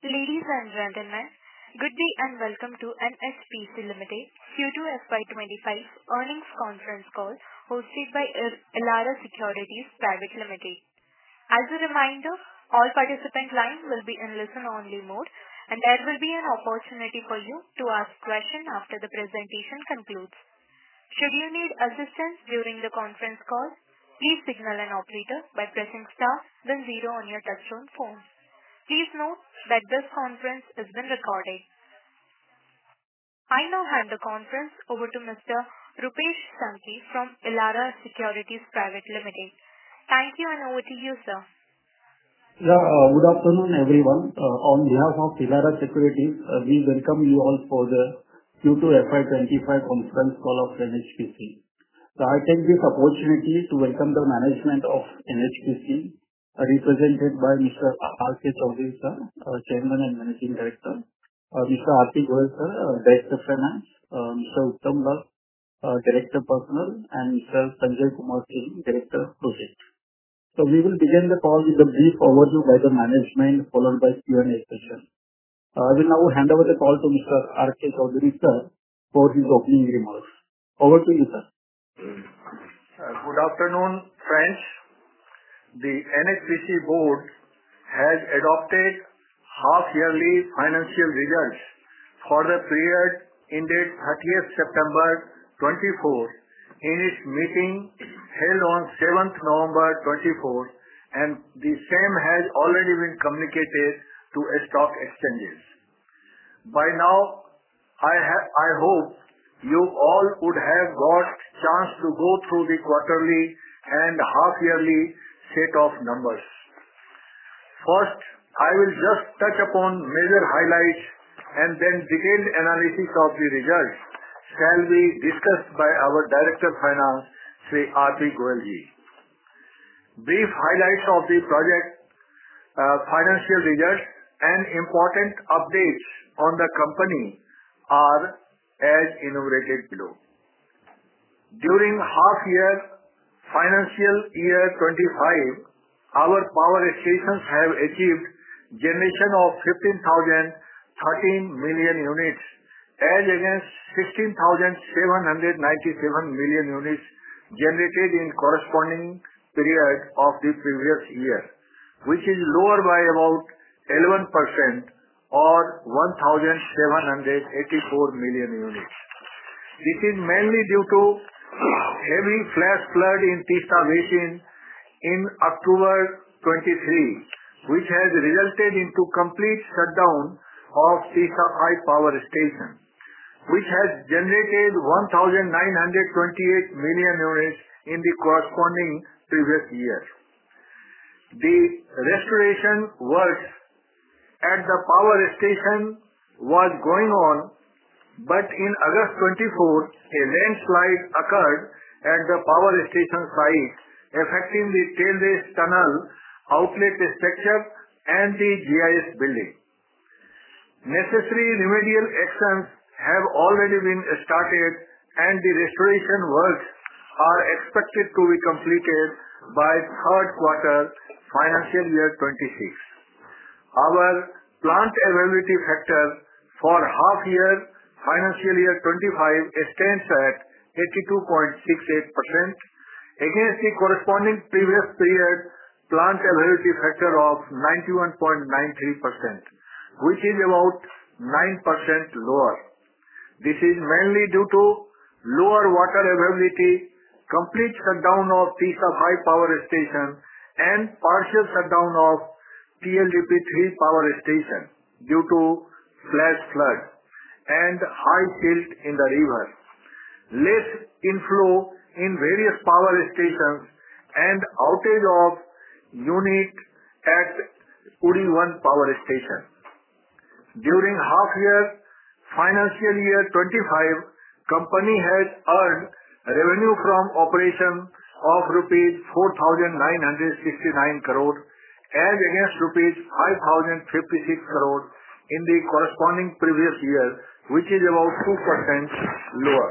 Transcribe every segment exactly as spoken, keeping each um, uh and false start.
Ladies and gentlemen, good day and welcome to N H P C Limited Q two F Y twenty-five earnings conference call hosted by Elara Securities Private Limited. As a reminder, all participant lines will be in listen-only mode, and there will be an opportunity for you to ask questions after the presentation concludes. Should you need assistance during the conference call, please signal an operator by pressing star then zero on your touchtone phone. Please note that this conference is being recorded. I now hand the conference over to Mister Rupesh Sankhe from Elara Securities Private Limited. Thank you, and over to you, sir. Yeah, uh, good afternoon, everyone. Uh, on behalf of Elara Securities, uh, we welcome you all for the Q two F Y twenty-five conference call of N H P C. So I take this opportunity to welcome the management of N H P C, uh, represented by Mister R K Chaudhary, sir, uh, Chairman and Managing Director, uh, Mister R P Goyal, sir, uh, Director Finance, uh, Mister Uttam Lal, uh, Director Personnel, and Mister Sanjay Kumar Singh, Director Project. So we will begin the call with a brief overview by the management, followed by Q and A session. Uh, I will now hand over the call to Mister R K Chaudhary, sir, for his opening remarks. Over to you, sir. Uh, good afternoon, friends. The N H P C board has adopted half-yearly financial results for the period ended thirtieth September twenty-four in its meeting held on seventh November twenty-four, and the same has already been communicated to stock exchanges. By now, I, ha- I hope you all would have got chance to go through the quarterly and half-yearly set of numbers. First, I will just touch upon major highlights, and then detailed analysis of the results shall be discussed by our Director Finance, Sri R P Goyal ji. Brief highlights of the project uh, financial results and important updates on the company are as enumerated below. During half year financial year twenty-five, our power stations have achieved generation of fifteen thousand thirteen million units as against sixteen thousand seven hundred ninety-seven million units generated in corresponding period of the previous year, which is lower by about eleven percent or one thousand seven hundred eighty-four million units. This is mainly due to heavy flash flood in Teesta Basin in October twenty-three, which has resulted into complete shutdown of Teesta five power station, which has generated one thousand nine hundred twenty-eight million units in the corresponding previous year. The restoration works at the power station was going on, but in August twenty-four, a landslide occurred at the power station site, affecting the tail race tunnel, outlet structure, and the G I S building. Necessary remedial actions have already been started, and the restoration works are expected to be completed by third quarter financial year twenty-six. Our plant availability factor for half year financial year twenty-five stands at eighty-two point six eight percent against the corresponding previous period plant availability factor of ninety-one point nine three percent, which is about nine percent lower. This is mainly due to lower water availability, complete shutdown of Teesta five power station, and partial shutdown of T L D P three power station due to flash flood and high silt in the river, less inflow in various power stations, and outage of unit at Uri one power station. During half year financial year twenty-five, company has earned revenue from operation of rupees four thousand nine hundred sixty-nine crore as against rupees five thousand fifty-six crore in the corresponding previous year, which is about two percent lower.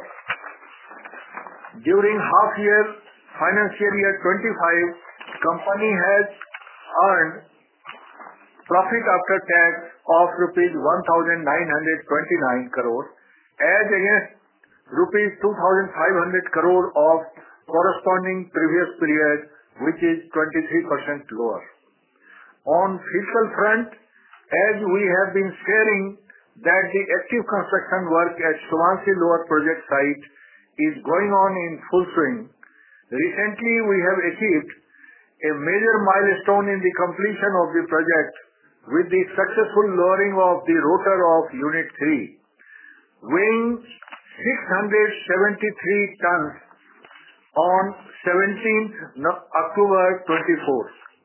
During half year financial year twenty-five, company has earned profit after tax of rupees one thousand nine hundred twenty-nine crore as against rupees two thousand five hundred crore of corresponding previous period, which is twenty-three percent lower. On fiscal front, as we have been sharing that the active construction work at Subansiri Lower project site is going on in full swing, recently we have achieved a major milestone in the completion of the project with the successful lowering of the rotor of Unit three, weighing six hundred seventy-three tons on seventeenth October twenty-four.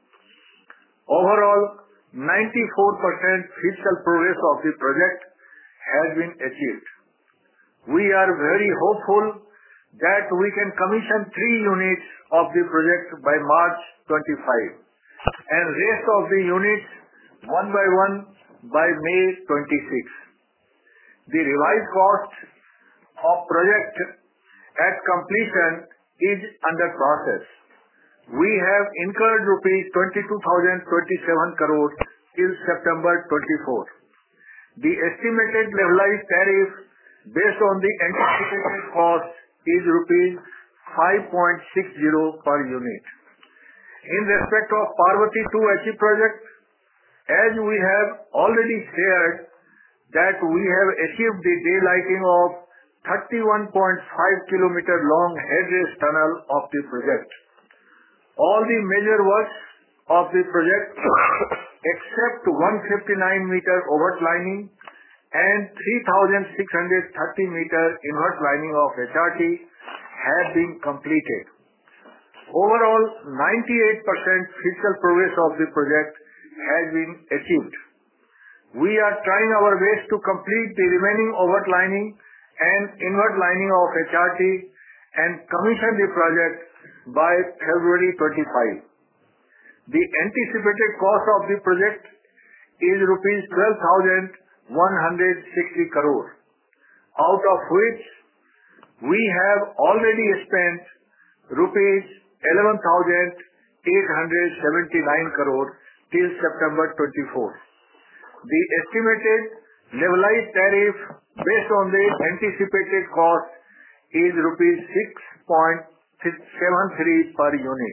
Overall, ninety-four percent physical progress of the project has been achieved. We are very hopeful that we can commission three units of the project by March twenty-five and rest of the units one by one by May twenty-sixth. The revised cost of project at completion is under process. We have incurred rupees twenty-two thousand twenty-seven crore till September twenty-four. The estimated levelized tariff based on the anticipated cost is rupees five point six zero per unit. In respect of Parvati two H E project, as we have already shared that we have achieved the daylighting of thirty-one point five kilometer long headrace tunnel of the project. All the major works of the project except one hundred fifty-nine meter overt lining and three thousand six hundred thirty meter invert lining of H R T have been completed. Overall, ninety-eight percent physical progress of the project has been achieved. We are trying our best to complete the remaining overt lining and invert lining of H R T and commission the project by February twenty-fifth. The anticipated cost of the project is rupees twelve thousand one hundred sixty crore, out of which we have already spent rupees eleven thousand eight hundred seventy-nine crore till September twenty-fourth. The estimated levelized tariff based on the anticipated cost is rupees six point seven three per unit.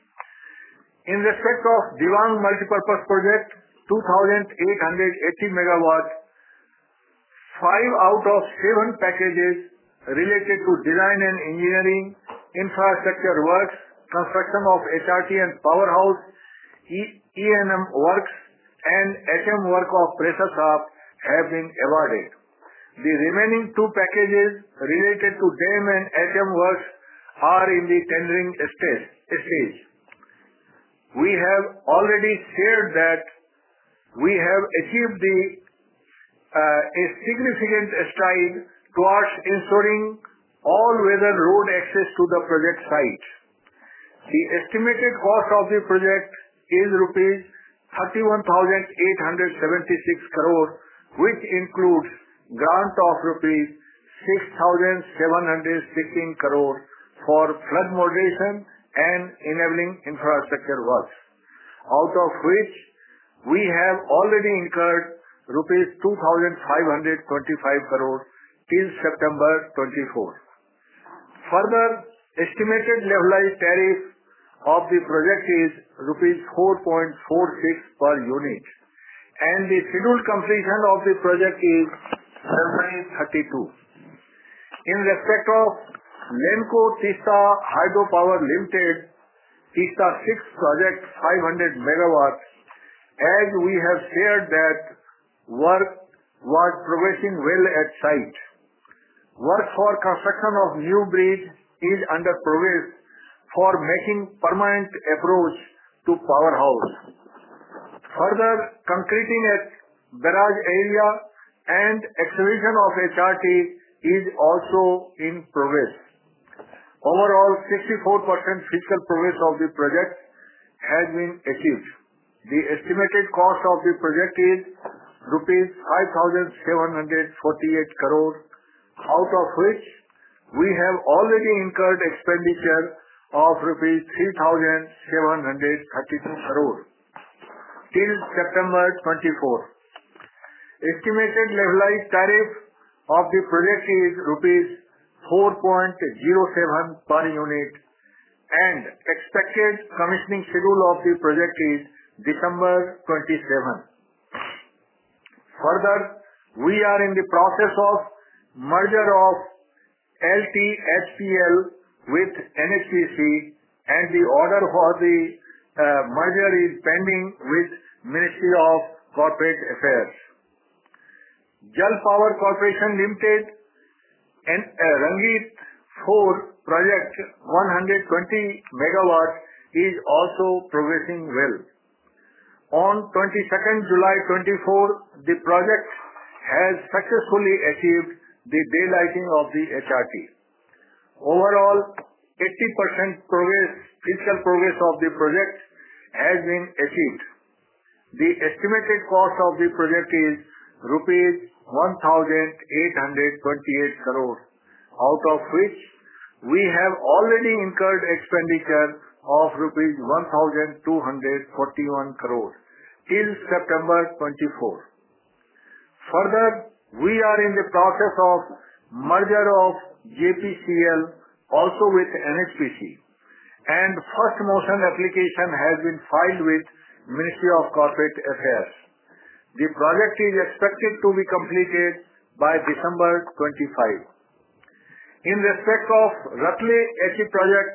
In respect of Dibang Multipurpose Project, two thousand eight hundred eighty megawatt, five out of seven packages related to design and engineering, infrastructure works, construction of H R T and powerhouse, E N M works, and H M work of pressure shaft have been awarded. The remaining two packages related to dam and H M works are in the tendering stage. We have already shared that we have achieved the, uh, a significant stride towards ensuring all-weather road access to the project site. The estimated cost of the project is rupees thirty-one thousand eight hundred seventy-six crore, which includes grant of rupees six thousand seven hundred sixteen crore for flood moderation and enabling infrastructure works, out of which we have already incurred rupees two thousand five hundred twenty-five crore till September twenty-fourth. Further, estimated levelized tariff of the project is rupees four point four six per unit, and the scheduled completion of the project is February thirty-second. In respect of Lenco Teesta Hydropower Limited, Teesta six project five hundred megawatts, as we have shared that work was progressing well at site. Work for construction of new bridge is under progress for making permanent approach to powerhouse. Further, concreting at barrage area and excavation of H R T is also in progress. Overall, sixty-four percent physical progress of the project has been achieved. The estimated cost of the project is rupees five thousand seven hundred forty-eight crore, out of which we have already incurred expenditure of rupees three thousand seven hundred thirty-two crore. till September twenty-four. Estimated levelized tariff of the project is rupees four point zero seven per unit, and expected commissioning schedule of the project is December twenty-seven. Further, we are in the process of merger of L T H P L with N H P C, and the order for the uh, merger is pending with Ministry of Corporate Affairs. Jal Power Corporation Limited and uh, Rangit four project one hundred twenty megawatts is also progressing well. On twenty-second July twenty-four, the project has successfully achieved the daylighting of the H R T. Overall, eighty percent progress, physical progress of the project has been achieved. The estimated cost of the project is rupees one thousand eight hundred twenty-eight crore, out of which we have already incurred expenditure of rupees one thousand two hundred forty-one crore till September twenty-four. Further, we are in the process of merger of J P C L also with N H P C, and first motion application has been filed with Ministry of Corporate Affairs. The project is expected to be completed by December twenty-five. In respect of Ratle H E project,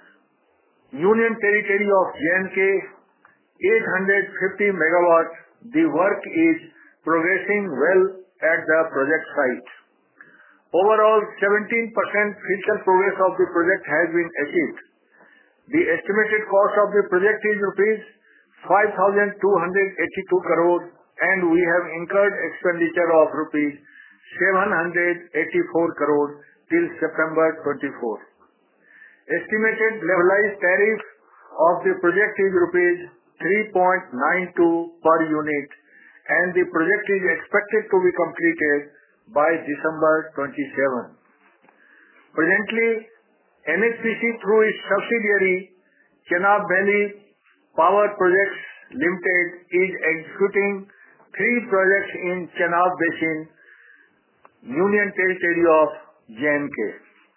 Union Territory of J and K, eight hundred fifty megawatts, the work is progressing well at the project site. Overall, seventeen percent physical progress of the project has been achieved. The estimated cost of the project is rupees five thousand two hundred eighty-two crore, and we have incurred expenditure of rupees seven hundred eighty-four crore till September twenty-four. Estimated levelized tariff of the project is rupees three point nine two per unit, and the project is expected to be completed by December twenty-seven. Presently, N H P C through its subsidiary Chenab Valley Power Projects Limited is executing three projects in Chenab Basin, Union Territory of J and K.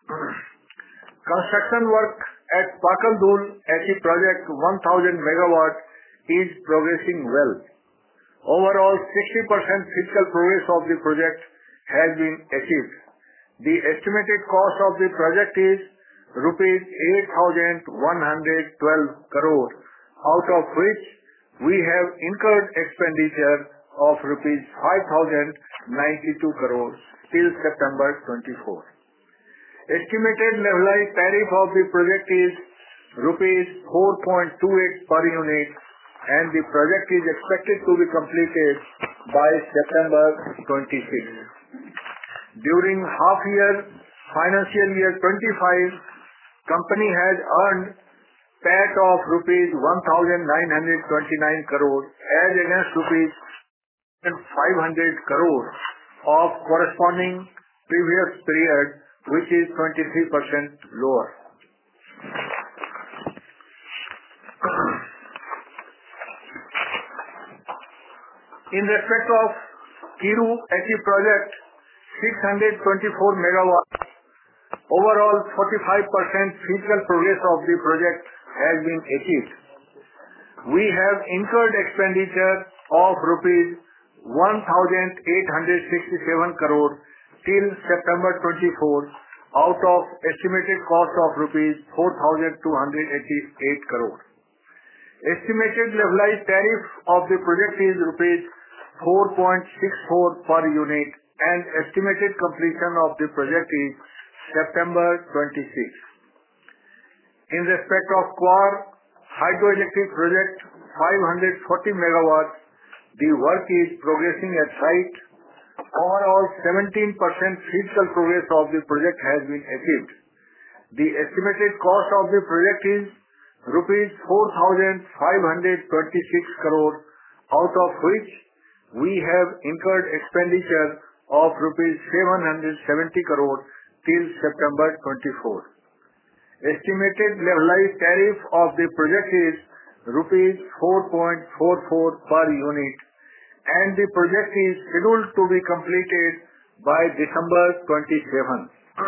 Construction work at Pakaldul H E project one thousand megawatts is progressing well. Overall, sixty percent physical progress of the project has been achieved. The estimated cost of the project is rupees eight thousand one hundred twelve crore, out of which we have incurred expenditure of rupees five thousand ninety-two crore till September twenty-four. Estimated levelized tariff of the project is rupees four point two eight per unit, and the project is expected to be completed by September twenty-sixth. During half year financial year twenty-five, company has earned P A T of rupees one thousand nine hundred twenty-nine crore as against rupees five hundred crore of corresponding previous period, which is twenty-three percent lower. In respect of Kiru H E project, six hundred twenty-four megawatts, overall forty-five percent physical progress of the project has been achieved. We have incurred expenditure of rupees one thousand eight hundred sixty-seven crore till September twenty-four, out of estimated cost of rupees four thousand two hundred eighty-eight crore. Estimated levelized tariff of the project is rupees four point six four per unit, and estimated completion of the project is September twenty-sixth. In respect of Kwar hydroelectric project five hundred forty megawatts, the work is progressing at site. Overall, seventeen percent physical progress of the project has been achieved. The estimated cost of the project is rupees four thousand five hundred twenty-six crore, out of which we have incurred expenditure of rupees seven hundred seventy crore till September twenty-four. Estimated levelized tariff of the project is rupees four point four four per unit, and the project is scheduled to be completed by December twenty-seven.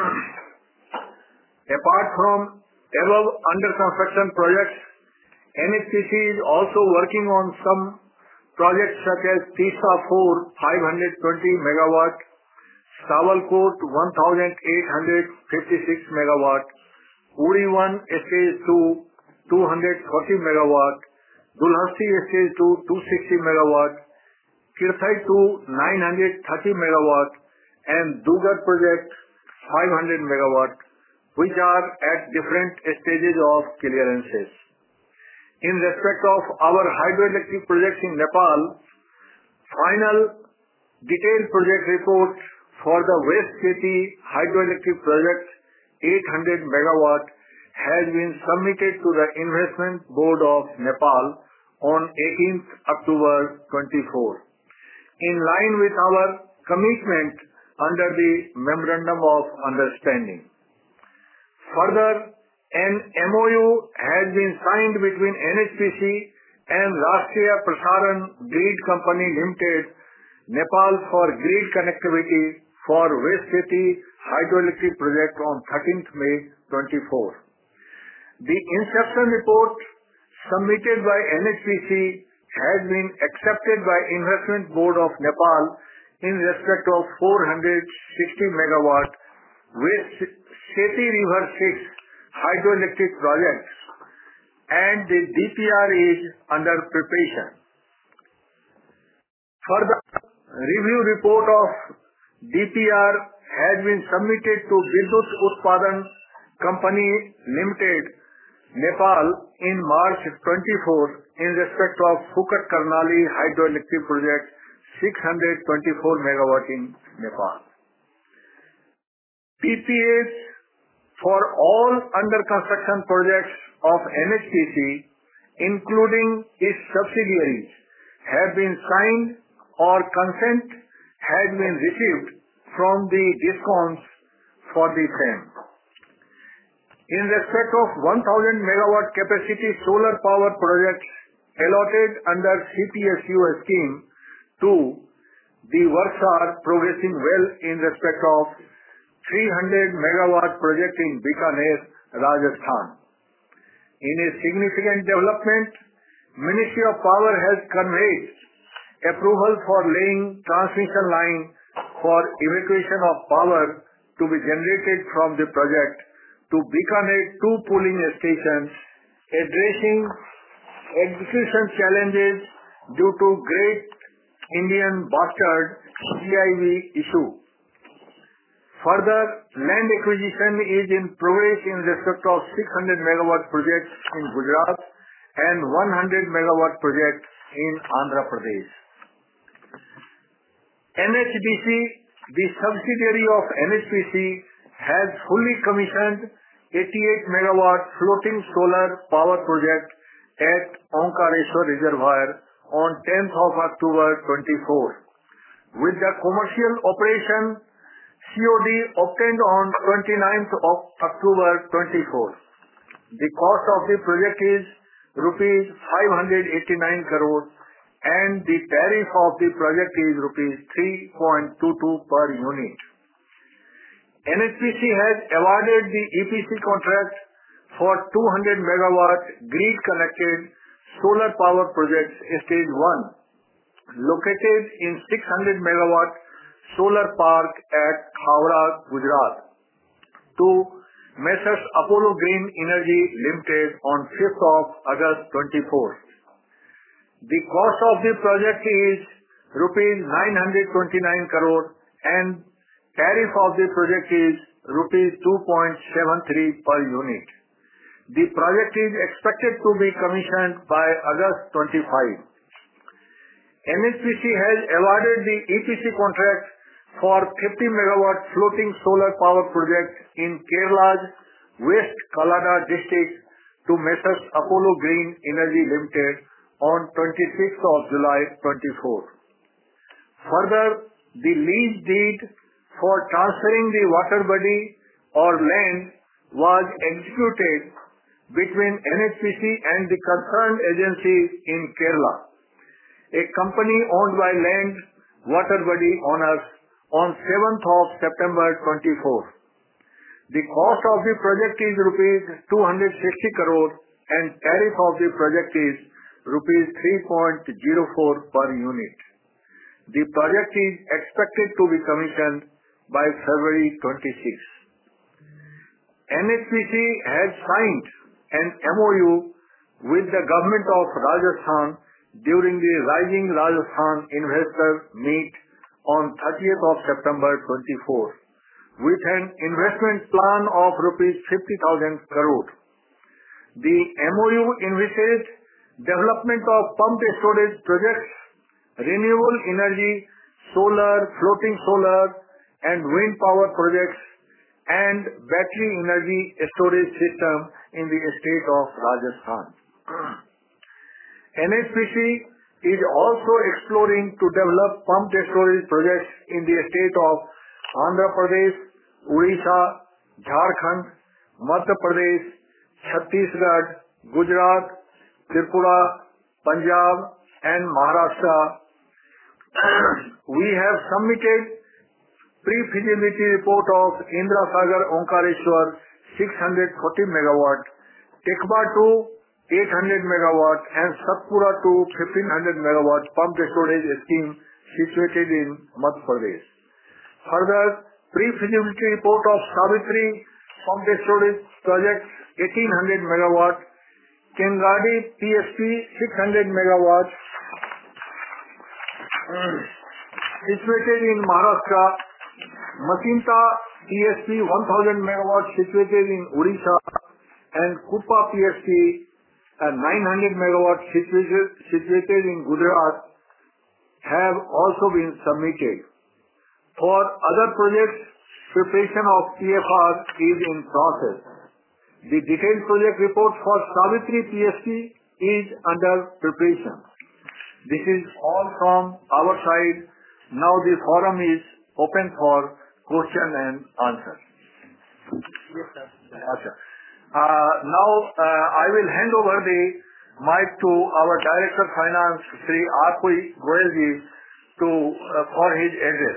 Apart from above under construction projects, N H P C is also working on some projects such as Teesta four, five hundred twenty megawatt, Sawalkot one thousand eight hundred fifty-six megawatt, Uri one Stage two, two hundred forty megawatt, Dulhasti Stage two, two hundred sixty megawatt, Kirthai two, nine hundred thirty megawatt, and Dugar project five hundred megawatt, which are at different stages of clearances. In respect of our hydroelectric projects in Nepal, final detailed project report for the West Kheti hydroelectric project eight hundred megawatt has been submitted to the Investment Board of Nepal on eighteenth October twenty-four, in line with our commitment under the Memorandum of Understanding. Further, an M O U has been signed between N H P C and Rashtriya Prasaran Grid Company Limited, Nepal, for grid connectivity for West Kheti hydroelectric project on thirteenth May twenty-four. The inception report submitted by N H P C has been accepted by Investment Board of Nepal in respect of four hundred sixty megawatt West Kheti River six hydroelectric projects, and the D P R is under preparation. Further, review report of D P R has been submitted to Vidyut Utpadan Company Limited, Nepal, in March twenty-four in respect of Phukot Karnali hydroelectric project six hundred twenty-four megawatt in Nepal. P P As for all under construction projects of N H P C, including its subsidiaries, have been signed or consent has been received from the DISCOMs for the same. In respect of one thousand megawatt capacity solar power projects allotted under C P S U scheme two, the works are progressing well in respect of three hundred megawatt project in Bikaner, Rajasthan. In a significant development, Ministry of Power has conveyed approval for laying transmission line for evacuation of power to be generated from the project to Bikaner two pooling stations, addressing execution challenges due to Great Indian Bustard G I B issue. Further, land acquisition is in progress in respect of six hundred megawatt projects in Gujarat and one hundred megawatt project in Andhra Pradesh. N H B C, the subsidiary of N H P C, has fully commissioned eighty-eight megawatt floating solar power project at Omkareshwar Reservoir on tenth of October twenty-four. With the commercial operation C O D obtained on twenty-ninth of October twenty-four. The cost of the project is rupees five hundred eighty-nine crore and the tariff of the project is rupees three point two two per unit. N H P C has awarded the E P C contract for two hundred megawatt grid connected solar power project stage one, located in six hundred megawatt solar park at Khavda, Gujarat, to Messrs Apollo Green Energy Limited on fifth of August twenty-four. The cost of the project is rupees nine hundred twenty-nine crore and tariff of the project is rupees two point seven three per unit. The project is expected to be commissioned by August twenty-fifth. N H P C has awarded the E P C contract for fifty megawatt floating solar power project in Kerala's West Kallada district to Messrs Apollo Green Energy Limited on twenty-sixth of July twenty-four. Further, the lease deed for transferring the water body or land was executed between N H P C and the concerned agencies in Kerala, a company owned by Land Water Body Owners, on seventh of September twenty-four. The cost of the project is rupees two hundred sixty crore and tariff of the project is rupees three point zero four per unit. The project is expected to be commissioned by February twenty-sixth. N H P C has signed an M O U with the government of Rajasthan during the Rising Rajasthan Investor Meet on thirtieth of September twenty-four with an investment plan of rupees fifty thousand crore. The M O U envisaged development of pumped storage projects, renewable energy, solar, floating solar and wind power projects and battery energy storage system in the state of Rajasthan. N H P C is also exploring to develop pumped storage projects in the state of Andhra Pradesh, Odisha, Jharkhand, Madhya Pradesh, Chhattisgarh, Gujarat, Tripura, Punjab and Maharashtra. We have submitted pre-feasibility report of Indra Sagar Omkareshwar six hundred forty megawatt, Tekba two eight hundred megawatt and Satpura two fifteen hundred megawatt pumped storage scheme situated in Madhya Pradesh. Further, pre-feasibility report of Savitri pumped storage project eighteen hundred megawatt, Kengadi P S P six hundred megawatt situated in Maharashtra, Masinta P S P one thousand megawatt situated in Odisha and Kupa P S P uh, nine hundred megawatt situated, situated in Gujarat have also been submitted. For other projects, preparation of P F R is in process. The detailed project report for Savitri P S P is under preparation. This is all from our side. Now the forum is open for question and answer. Yes, sir. Achha. Uh, now uh, I will hand over the mic to our Director Finance, Shri R P Goyalji, to uh, for his address.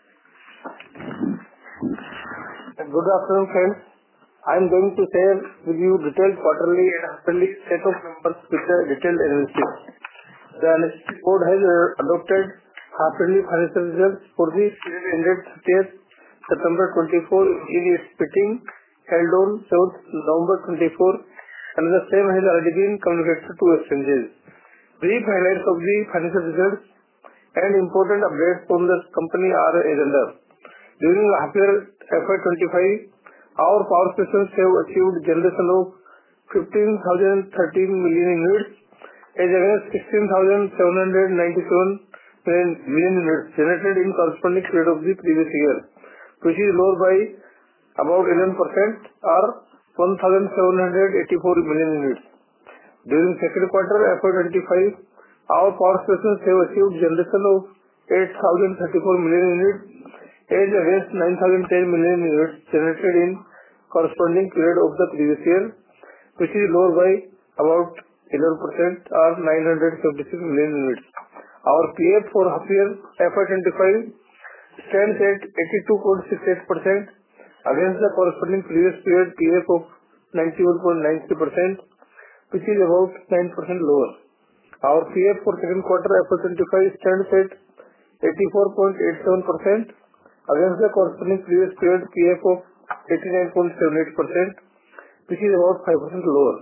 Good afternoon, friends. I am going to share with you detailed quarterly and half-yearly set of numbers with a detailed analysis. The analysis board has uh, adopted half-yearly financial results for the period ended thirtieth September twenty-four in its meeting held on seventh November twenty-four, and the same has already been communicated to exchanges. Brief highlights of the financial results and important updates from the company are as under. During half-year F Y twenty-five, our power stations have achieved generation of fifteen thousand thirteen million units as against sixteen thousand seven hundred ninety-seven million units generated in corresponding period of the previous year, which is lower by about eleven percent or one thousand seven hundred eighty-four million units. During second quarter F Y twenty-five, our power stations have achieved generation of eight thousand thirty-four million units as against nine thousand ten million units generated in corresponding period of the previous year, which is lower by about eleven percent or nine hundred seventy-six million units. Our P F for half year F Y twenty-five stands at eighty-two point six eight percent against the corresponding previous period P F of ninety-one point nine three percent, which is about nine percent lower. Our P F for second quarter F Y twenty-five stands at eighty-four point eight seven percent against the corresponding previous period P F of eighty-nine point seven eight percent, which is about five percent lower.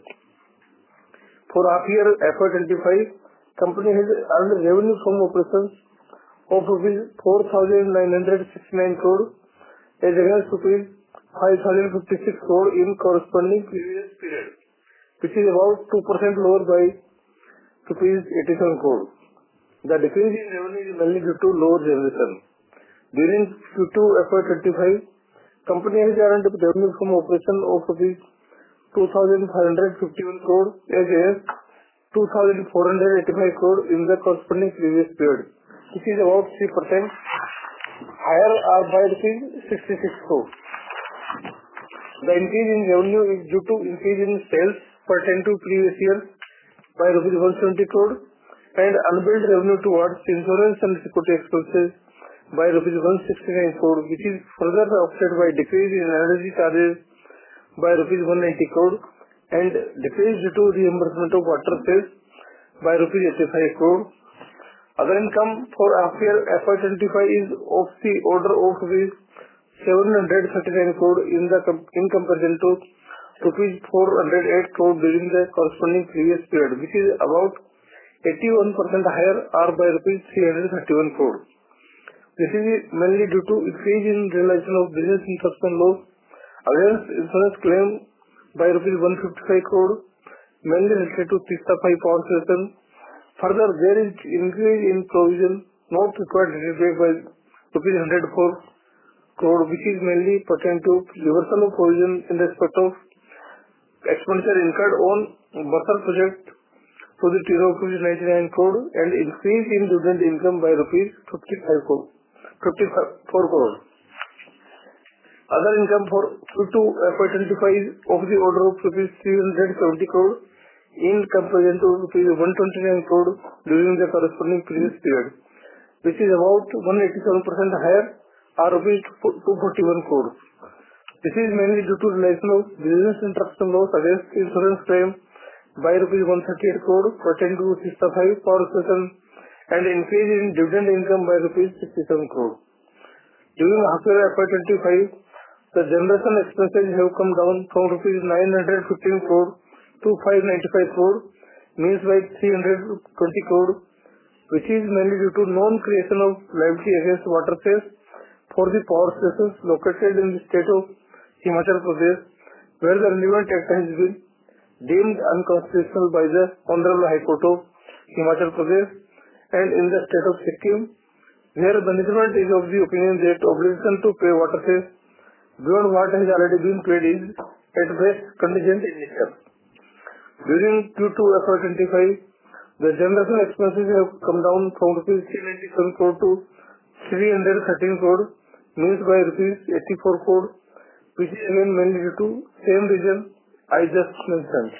For half year F Y twenty-five, company has earned revenue from operations of rupees four thousand nine hundred sixty-nine crore as against rupees five thousand fifty-six crore in corresponding previous period, which is about two percent lower by rupees eighty-seven crore. The decrease in revenue is mainly due to lower generation. During Q two F Y twenty-five, company has earned revenue from operation of rupees two thousand five hundred fifty-one crore as against two thousand four hundred eighty-five crore in the corresponding previous period, which is about three percent higher or by sixty-six crore. The increase in revenue is due to increase in sales pertain to previous year by rupees one hundred seventy crore, and unbilled revenue towards insurance and security expenses by rupees one hundred sixty-nine crore, which is further offset by decrease in energy charges by rupees one hundred ninety crore and decrease due to reimbursement of water cess by rupees eighty-five crore. Other income for half year F Y twenty-five is of the order of rupees seven hundred thirty-nine crore in the in comparison to rupees four hundred eight crore during the corresponding previous period, which is about eighty-one percent higher or by rupees three hundred thirty-one crore. This is mainly due to increase in realization of business interruption loss against insurance claim by rupees one hundred fifty-five crore, mainly related to Teesta five power station. Further, there is increase in provision not required to pay by rupees one hundred four crore, which is mainly pertain to reversal of provision in respect of expenditure incurred on Basar project to the tune of rupees ninety-nine crore and increase in dividend income by rupees fifty-five crore, fifty-four crore. Other income for Q two F Y twenty-five is of the order of rupees three hundred seventy crore in comparison to rupees one hundred twenty-nine crore during the corresponding previous period, which is about one hundred eighty-seven percent higher or rupees two hundred forty-one crore. This is mainly due to realization of business interruption loss against insurance claim by rupees one hundred thirty-eight crore pertaining to Teesta five power station and increase in dividend income by rupees sixty-seven crore. During half year F Y twenty-five, the generation expenses have come down from rupees nine hundred fifteen crore to five hundred ninety-five crore, means by three hundred twenty crore, which is mainly due to non-creation of liability against water cess for the power stations located in the state of Himachal Pradesh, where the relevant act has been deemed unconstitutional by the Honorable High Court of Himachal Pradesh, and in the state of Sikkim, where management is of the opinion that obligation to pay water cess beyond what has already been paid is at best contingent in nature. During Q two F Y twenty-five, the generation expenses have come down from rupees three hundred ninety-seven crore to three hundred thirteen crore, means by rupees eighty-four crore, which is again mainly due to same reason I just mentioned.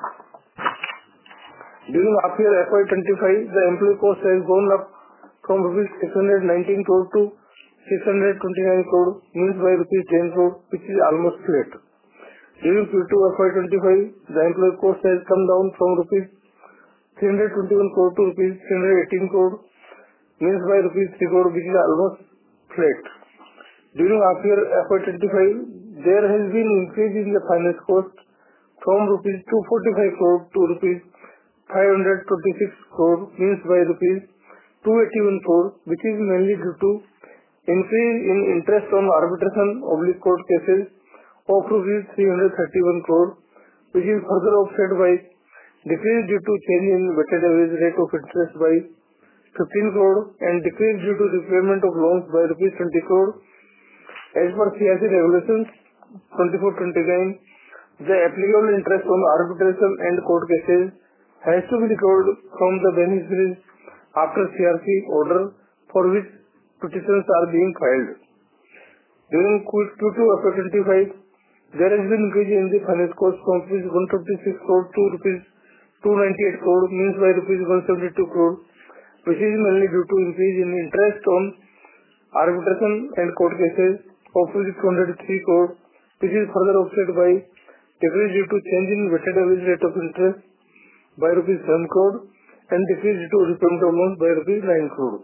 During half year F Y twenty-five, the employee cost has gone up from rupees six hundred nineteen crore to six hundred twenty-nine crore, means by rupees ten crore, which is almost flat. During Q two F Y twenty-five, the employee cost has come down from rupees three hundred twenty-one crore to rupees three hundred eighteen crore, means by rupees three crore, which is almost flat. During half year F Y twenty-five, there has been increase in the finance cost from rupees two hundred forty-five crore to rupees five hundred twenty-six crore, means by rupees two hundred eighty-one crore, which is mainly due to increase in interest on arbitration oblique court cases of rupees three hundred thirty-one crore, which is further offset by decrease due to change in weighted average rate of interest by fifteen crore and decrease due to repayment of loans by rupees twenty crore. As per C I C regulations twenty-four twenty-nine, the applicable interest on arbitration and court cases has to be recovered from the beneficiaries after C R C order for which petitions are being filed. During Q two F Y twenty-five, there has been increase in the finance cost from rupees one hundred fifty-six crore to rupees two hundred ninety-eight crore, means by rupees one hundred seventy-two crore, which is mainly due to increase in interest on arbitration and court cases of rupees two hundred three crore, which is further offset by decrease due to change in weighted average rate of interest by rupees seven crore and decrease due to repayment of loans by rupees nine crore.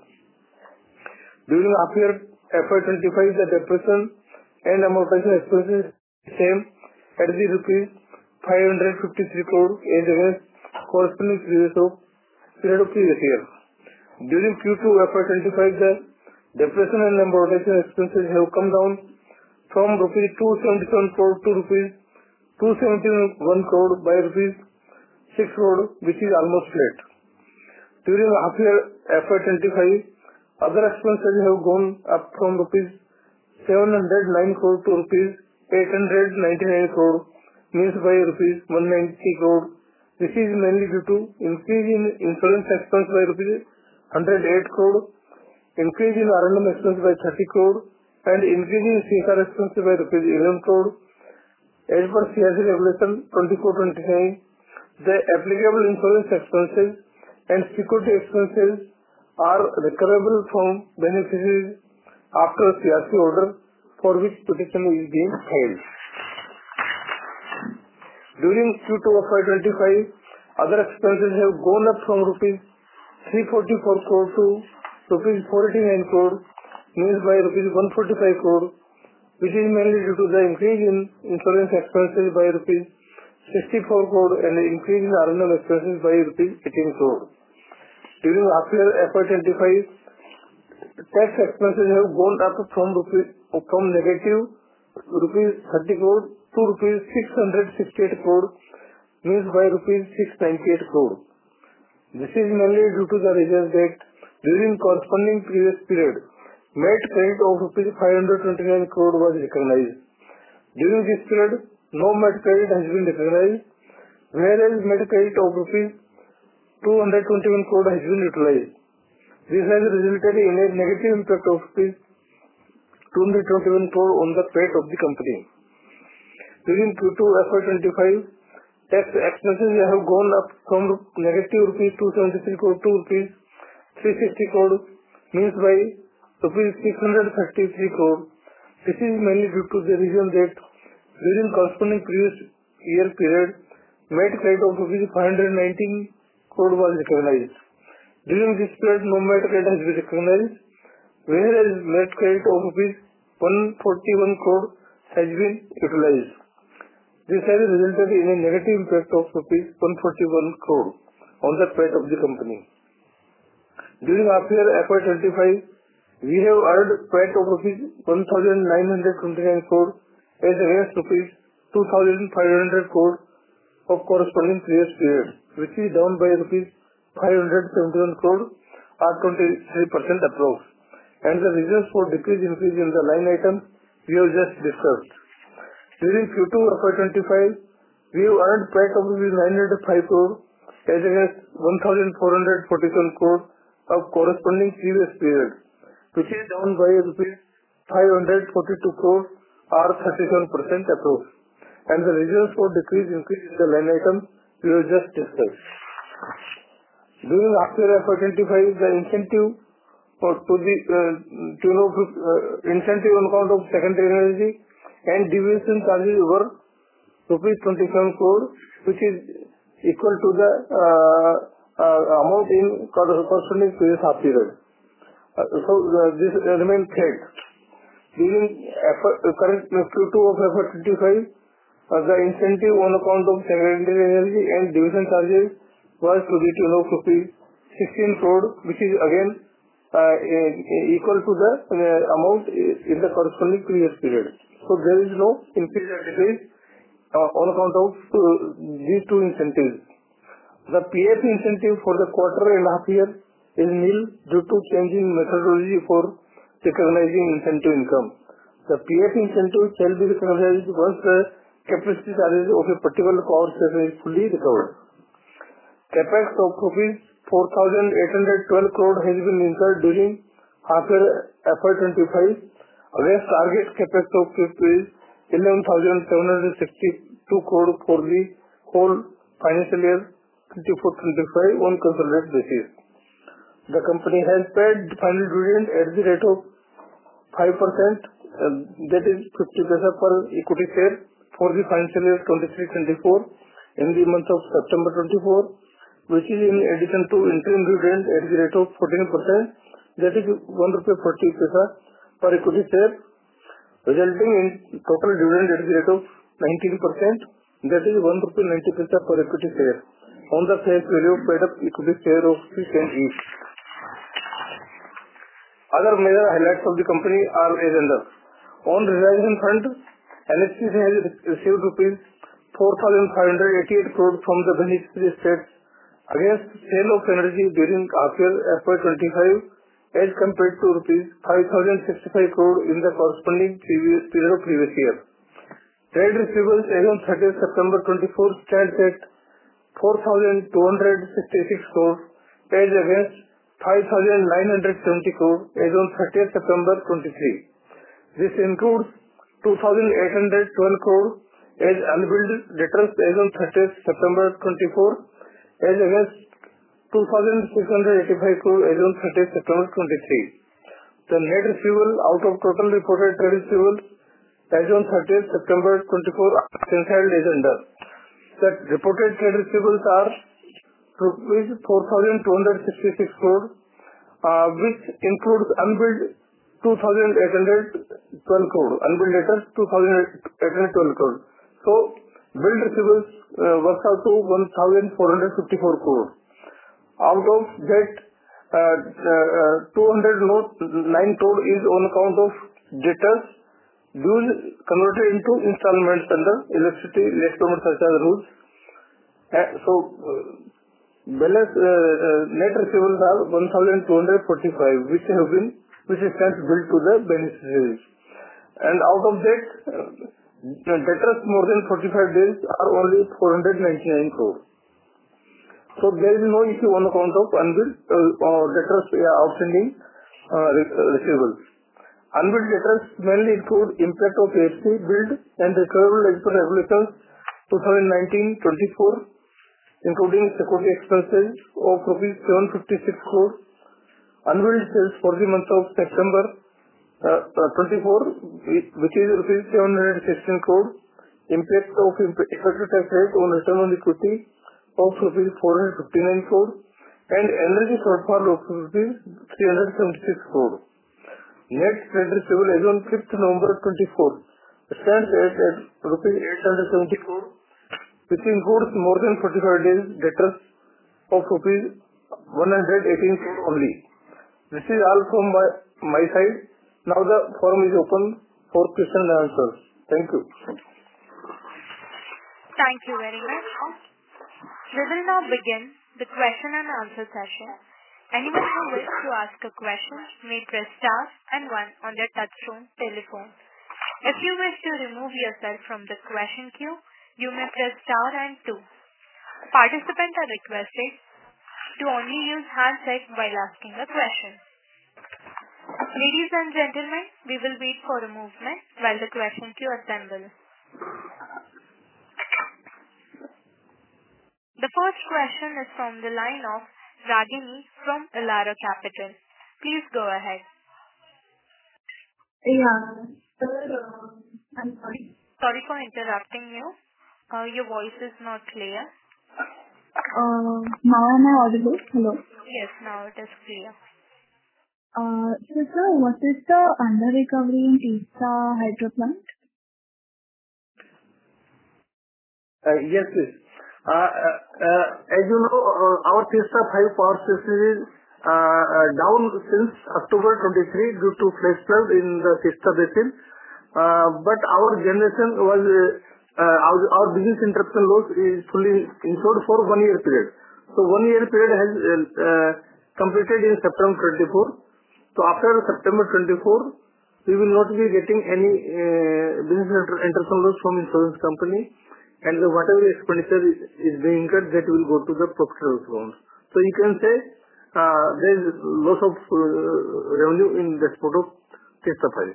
During half year F Y twenty-five, the depreciation and amortization expenses same at the rupees five hundred fifty-three crore as against corresponding previous of period of previous year. During Q two F Y twenty-five, the depreciation and amortization expenses have come down from rupees two hundred seventy-seven crore to rupees two hundred seventy-one crore by rupees six crore, which is almost flat. During half year F Y twenty-five, other expenses have gone up from rupees seven hundred nine crore to rupees eight hundred ninety-nine crore, means by rupees one hundred ninety crore. This is mainly due to increase in insurance expense by rupees one hundred eight crore, increase in R and M expense by thirty crore, and increase in C S R expense by rupees eleven crore. As per C I C regulation twenty-four twenty-nine, The applicable insurance expenses and security expenses are recoverable from beneficiaries after C R C order for which petition is being filed. During Q two F Y twenty-five, other expenses have gone up from rupees three hundred forty-four crore to rupees four hundred eighty-nine crore, means by rupees one hundred forty-five crore, which is mainly due to the increase in insurance expenses by rupees sixty-four crore and increase in R and M expenses by rupees eighteen crore. During half year F Y twenty-five, tax expenses have gone up from rupees from negative rupees thirty crore to rupees six hundred sixty-eight crore, means by rupees six hundred ninety-eight crore. This is mainly due to the reason that during corresponding previous period, M A T credit of rupees five hundred twenty-nine crore was recognized. During this period, no M A T credit has been recognized, whereas M A T credit of rupees two hundred twenty-one crore has been utilized. This has resulted in a negative impact of rupees two hundred twenty-one crore on the P A T of the company. During Q two F Y twenty-five, tax expenses have gone up from negative rupees two hundred seventy-three crore to rupees three hundred sixty crore, means by rupees six hundred thirty-three crore. This is mainly due to the reason that during corresponding previous year period, M A T credit of rupees five hundred nineteen crore was recognized. During this period, no M A T credit has been recognized, whereas M A T credit of rupees one hundred forty-one crore has been utilized. This has resulted in a negative impact of rupees one hundred forty-one crore on the P A T of the company. During half year F Y twenty-five, we have earned P A T of rupees one thousand nine hundred twenty-nine crore as against rupees two thousand five hundred crore of corresponding previous period, which is down by rupees five hundred seventy-one crore or twenty-three percent approx. And the reasons for decrease increase in the line items we have just discussed. During Q two F Y twenty-five, we have earned P A T of rupees nine hundred five crore as against one thousand four hundred forty-seven crore of corresponding previous period, which is down by rupees five hundred forty-two crore or thirty-seven percent approx. And the reasons for decrease increase in the line item we have just discussed. During after F Y twenty-five, the incentive for to the uh, to know uh, incentive on account of secondary energy and deviation charges were rupees twenty-seven crore, which is equal to the uh, uh, amount in corresponding previous half period. Uh, so uh, this uh, remains flat. During F Y, uh, current Q two of F Y twenty-five, uh, the incentive on account of secondary energy and division charges was to the tune of rupees sixteen crore, which is again uh, equal to the uh, amount in the corresponding previous period. So there is no increase or decrease uh, on account of uh, these two incentives. The P F incentive for the quarter and half year is nil due to changing methodology for recognizing incentive income. The P F incentive shall be recognized once the capacity charges of a particular power station is fully recovered. Capex of rupees four thousand eight hundred twelve crore has been incurred during half year F Y twenty-five against target capex of rupees eleven thousand seven hundred sixty-two crore for the whole financial year twenty-four twenty-five on consolidated basis. The company has paid final dividend at the rate of five percent, uh, that is fifty paisa per equity share for the financial year twenty-three twenty-four in the month of September twenty-four, which is in addition to interim dividend at the rate of fourteen percent, that is one rupee forty paisa per equity share, resulting in total dividend at the rate of nineteen percent, that is one rupee ninety paisa per equity share on the face value of paid up equity share of ten each. Other major highlights of the company are as under. On realization front, N H P C has received rupees four thousand five hundred eighty-eight crore from the beneficiary states against sale of energy during half year F Y twenty-five as compared to rupees five thousand sixty-five crore in the corresponding previous period of previous year. Trade receivables as on thirtieth September twenty-four stands at four thousand two hundred sixty-six crore as against five thousand nine hundred seventy crore as on thirtieth September twenty-three. This includes two thousand eight hundred twelve crore as unbilled debtors as on thirtieth September twenty-four, as against two thousand six hundred eighty-five crore as on thirtieth September twenty-three. The net receivable out of total reported trade receivables as on thirtieth September twenty-four reconciled as under. The reported trade receivables are rupees four thousand two hundred sixty-six crore, uh, which includes unbilled two thousand eight hundred twelve crore, unbilled debtors two thousand eight hundred twelve crore. So, billed receivables uh, works out to one thousand four hundred fifty-four crore. Out of that, uh, uh, two hundred nine crore is on account of debtors dues converted into installments under electricity less payment surcharge rules. Uh, so, uh, balance uh, uh, net receivables are one thousand two hundred forty-five, which have been which is stands billed to the beneficiaries. And out of that, uh, debtors more than forty-five days are only four hundred ninety-nine crore. So there is no issue on account of unbilled uh, or debtors uh, outstanding uh, receivables. Unbilled debtors mainly include impact of A F C billed and recoverable as per regulations twenty nineteen twenty-four, including security expenses of rupees seven hundred fifty-six crore, unbilled sales for the month of September uh, uh, twenty-four, which is rupees seven hundred sixteen crore, impact of effective tax rate on return on equity of rupees four hundred fifty-nine crore, and energy shortfall of rupees three hundred seventy-six crore. Net trade receivable as on fifth November twenty-four stands at, at rupees eight hundred seventy crore, which includes more than forty-five days debtors of rupees one hundred eighteen crore only. This is all from my, my side. Now the forum is open for question and answers. Thank you. Thank you very much. We will now begin the question and answer session. Anyone who wishes to ask a question may press star and one on their touchtone telephone. If you wish to remove yourself from the question queue, you may press star and two. Participants are requested to only use handset while asking a question. Ladies and gentlemen, we will wait for a moment while the question queue assembles. The first question is from the line of Ragini from Elara Capital. Please go ahead. Yeah. Uh, I'm sorry. Sorry for interrupting you. Uh, your voice is not clear. Uh, now am I audible? Hello. Yes, now it is clear. Uh, so sir, what is the under recovery in Teesta hydro plant? Uh, yes, please. Uh, uh, uh, as you know, uh, our Teesta five power station is uh, uh, down since October twenty-three due to flash flood in the Teesta basin. Uh, but our generation was, uh, uh, our, our business interruption loss is fully insured for one year period. So one year period has uh, uh, completed in September twenty-four. So after September twenty-four, we will not be getting any uh, business inter- interruption loss from insurance company. And the whatever expenditure is, is being incurred, that will go to the profit loss account. So you can say uh, there is loss of uh, revenue in respect of Teesta five.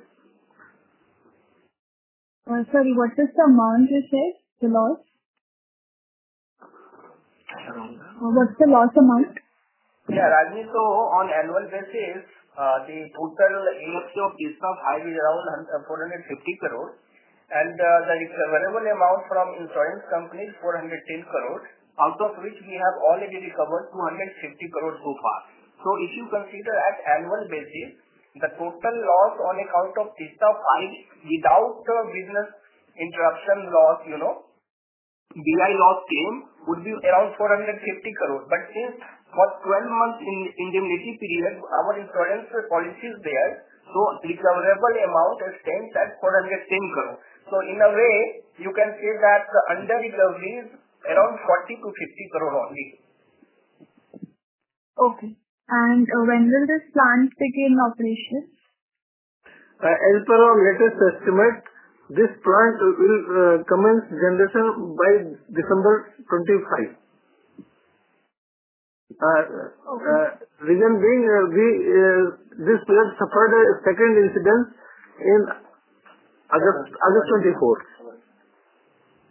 Uh, sorry, what is the amount you said? The loss? Uh, what's the loss amount? Yeah, Rajni, so on annual basis, uh, the total A F C of Teesta five is around four hundred fifty crores. And uh, the recoverable amount from insurance companies four hundred ten crores, out of which we have already recovered two hundred fifty crores so far. So if you consider at annual basis, the total loss on account of Teesta five without uh, business interruption loss, you know, B I loss claim would be around four hundred fifty crores. But since for twelve months in indemnity period, our insurance policy is there, so recoverable amount stands at four hundred ten crores. So in a way, you can say that the under recovery is around forty to fifty crore only. Okay. And uh, when will this plant begin operation? Uh, as per our latest estimate, this plant will uh, commence generation by December twenty-five. Uh, uh, reason being, uh, we uh, this plant suffered a second incident in August August twenty-fourth.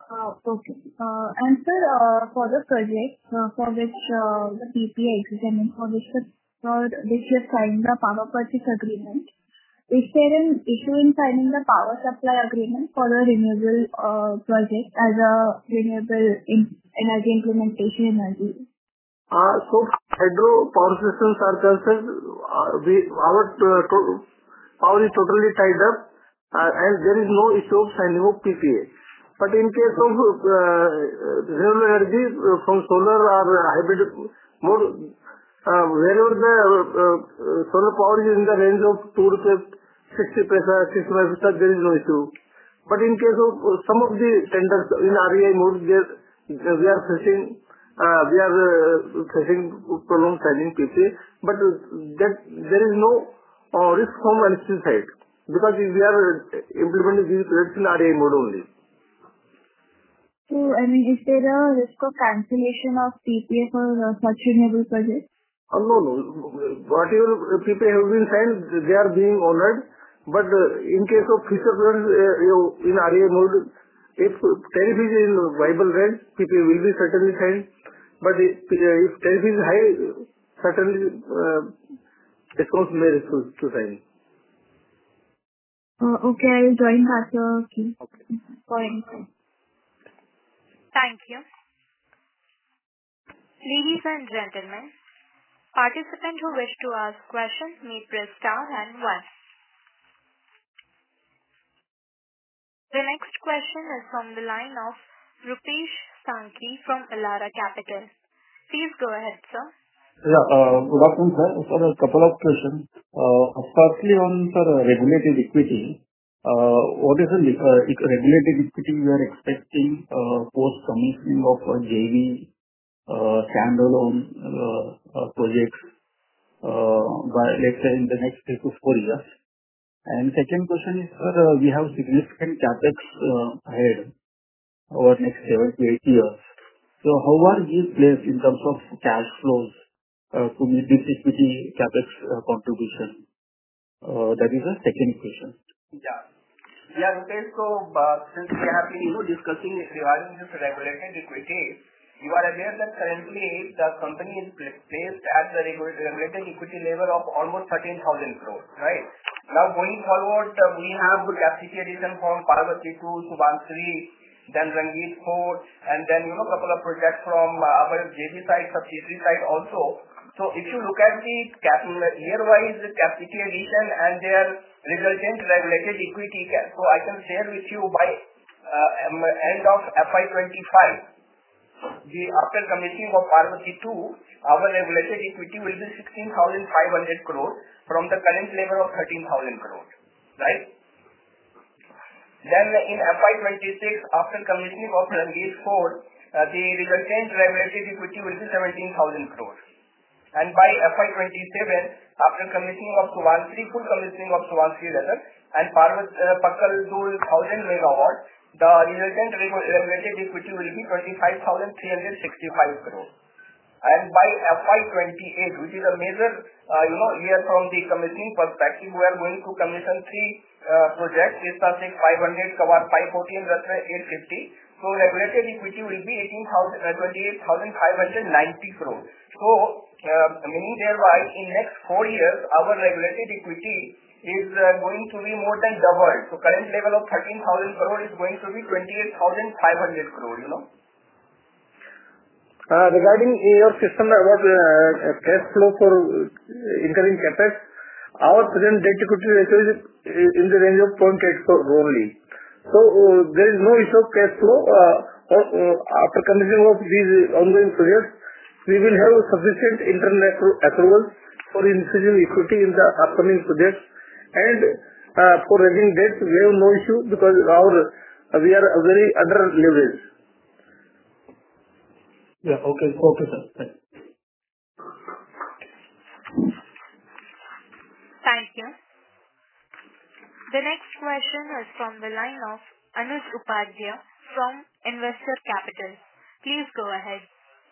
Okay. And sir, for the project for which the P P A exists, for which you have signed the power purchase agreement, is there an issue in signing the power supply agreement for the renewable project as a renewable energy implementation energy? So hydro power systems are concerned, our power is totally tied up, and there is no issue of signing of P P A. But in case of renewable energy from solar or hybrid mode, wherever the solar power is in the range of two rupees sixty paisa, sixty-five paisa, there is no issue. But in case of some of the tenders in R E I mode, we are facing we are facing prolonged signing P P A, but that there is no risk from N H P C side, because we are implementing these projects in R E I mode only. So, I mean, is there a risk of cancellation of P P A for such renewable projects? Uh, no, no. Whatever P P A have been signed, they are being honored. But uh, in case of future projects uh, in R E I mode, if tariff is in viable range, P P A will be certainly signed. But if, uh, if tariff is high, certainly uh, discounts may refuse to sign. Uh, okay, I will join that. Uh, okay. Okay. Fine. Thank you. Ladies and gentlemen, participants who wish to ask questions may press star and one. The next question is from the line of Rupesh Sankhi from Elara Capital. Please go ahead, sir. Yeah, uh, good afternoon, sir. Sir, a couple of questions. Uh, firstly, on sir, regulated equity, uh, what is the uh, regulated equity we are expecting uh, post commissioning of a J V uh, standalone uh, uh, projects uh, by, let's say, in the next three to four years? And second question is, sir, uh, we have significant capex uh, ahead over next seven to eight years. So how are we placed in terms of cash flows uh, to meet this equity capex uh, contribution? Uh, that is the second question. Yeah. Yeah, Rupesh, so uh, since we have been you know, discussing regarding this regulated equity, you are aware that currently the company is placed at the regulated equity level of almost thirteen thousand crores, right? Now going forward, uh, we have capacity addition from Parvati two, Subansiri, then Rangit four, and then you know couple of projects from uh, our J V side, subsidiary side also. So if you look at the cap year-wise capacity addition and their resultant regulated equity, so I can share with you by uh, end of F Y twenty-five, the after commissioning of Parvati two, our regulated equity will be sixteen thousand five hundred crores from the current level of thirteen thousand crores, right? Then in F Y twenty-six, after commissioning of Rangit four, uh, the resultant regulated equity will be seventeen thousand crores. And by F Y twenty-seven, after commissioning of Subansiri, full commissioning of Subansiri rather, and Parvat uh, Pakal one thousand megawatt, the resultant regulated equity will be twenty-five thousand three hundred sixty-five crores. And by F Y twenty-eight, which is a major uh, you know year from the commissioning perspective, we are going to commission three uh, projects: Ista six five hundred, Kawar five forty, and Ratna eight fifty. So regulated equity will be eighteen thousand, uh, twenty-eight thousand five hundred ninety crores. So uh, meaning thereby in next four years, our regulated equity is uh, going to be more than doubled. So current level of thirteen thousand crore is going to be twenty-eight thousand five hundred crore, you know. Uh, regarding your question about uh, cash flow for incurring capex, our present debt equity ratio is in the range of zero point eight four only. So uh, there is no issue of cash flow. Uh, or, uh, after commissioning of these ongoing projects, we will have sufficient internal accruals for increasing equity in the upcoming projects, and uh, for raising debt, we have no issue because our uh, we are very under leveraged. Yeah. Okay. Okay, sir. Thanks. Thank you. The next question is from the line of Anuj Upadhyay from Investor Capital. Please go ahead.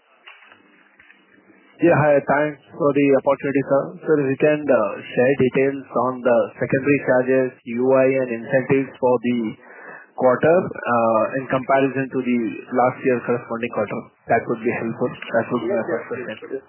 Yeah, hi. Thanks for the opportunity, sir. Sir, if you can uh, share details on the secondary charges, U I, and incentives for the quarter uh, in comparison to the last year's corresponding quarter? That would be helpful. That would be my first question.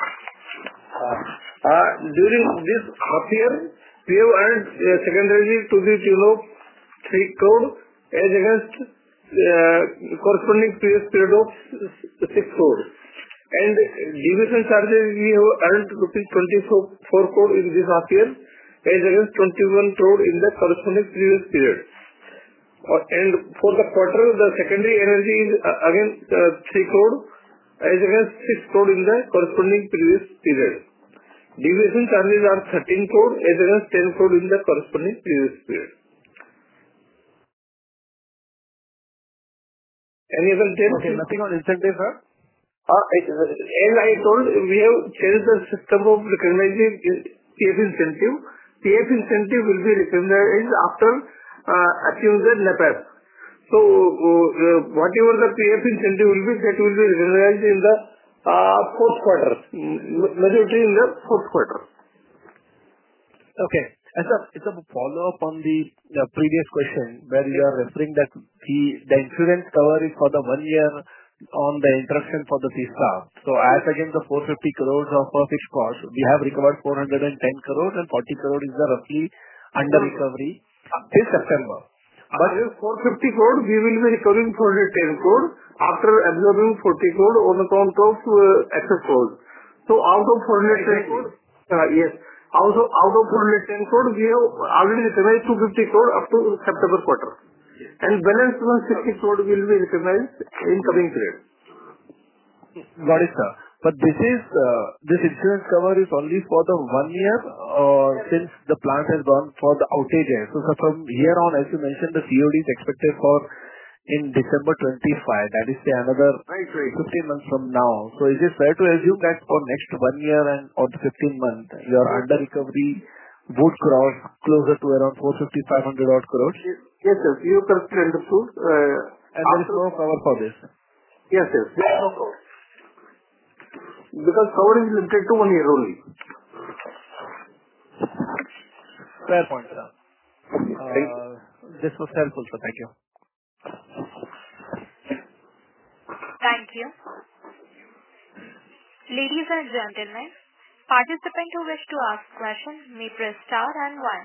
Uh, during this half year, we have earned uh, secondarily to the tune of three crore as against uh, corresponding previous period of six crore. And deviation charges we have earned rupees twenty-four crore in this half year as against twenty-one crore in the corresponding previous period. Uh, and for the quarter, the secondary energy is uh, again uh, three crore as against six crore in the corresponding previous period. Deviation charges are thirteen crore as against ten crore in the corresponding previous period. Any other details? Okay, nothing on incentive, sir? Uh, as I told, we have changed the system of recognizing P F incentive. P F incentive will be recognized after uh, achieving the N A P A P. So, uh, whatever the P F incentive will be, that will be recognized in the uh, fourth quarter, majority in the fourth quarter. Okay. And sir, it's a follow-up on the, the previous question where you are referring that the, the insurance cover is for the one year on the interruption for the Teesta. So as against the four hundred fifty crores of uh, fixed cost, we have recovered four hundred ten crores and forty crores is the roughly under recovery till September. But four hundred fifty crore, we will be recovering four hundred ten crore after absorbing forty crore on account of uh, excess crores. So out of four hundred ten crore, uh, yes, out of, out of four hundred ten crore, we have already recognized two hundred fifty crore up to September quarter. And balance one hundred sixty crore will be recognized in coming period. Got it, sir. But this is uh, this insurance cover is only for the one year, or since the plant has gone for the outages. So, sir, from here on, as you mentioned, the C O D is expected for in December twenty-five. That is say another right, right. fifteen months from now. So, is it fair to assume that for next one year and or the fifteen months, your under recovery would cross closer to around four hundred fifty, five hundred odd crores? Yes, sir. You correctly understood. Uh, and there is no cover for this. Yes, yes. There is no cover. Because cover is limited to one year only. Fair point, sir. Uh, this was helpful, sir. Thank you. Thank you. Ladies and gentlemen, participants who wish to ask questions may press star and one.